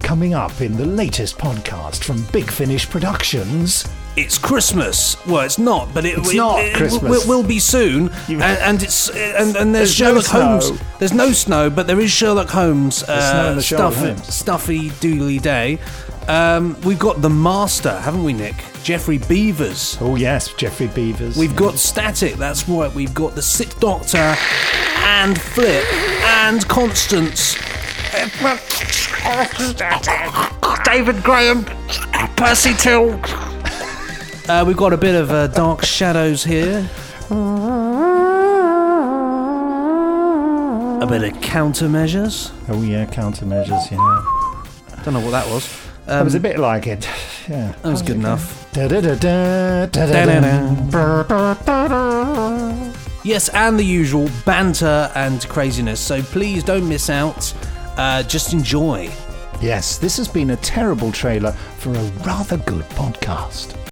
Coming up in the latest podcast from Big Finish Productions. It's Christmas. Well, it's not, but It's not Christmas. It will be soon. And there's Sherlock Holmes. There's no snow, but there is Sherlock Holmes. Stuffy doodly day. We've got the Master, haven't we, Nick? Jeffrey Beavers. Oh yes, Jeffrey Beavers. We've got Static. That's right. We've got the Sixth Doctor, and Flip, and Constance. David Graham, Percy Till. We've got a bit of Dark Shadows here. A bit of Countermeasures. Oh yeah, Countermeasures, yeah. Don't know what that was. That was a bit like it. Yeah. That was good enough. Yes, and the usual banter and craziness. So please don't miss out. Just enjoy. Yes, this has been a terrible trailer for a rather good podcast.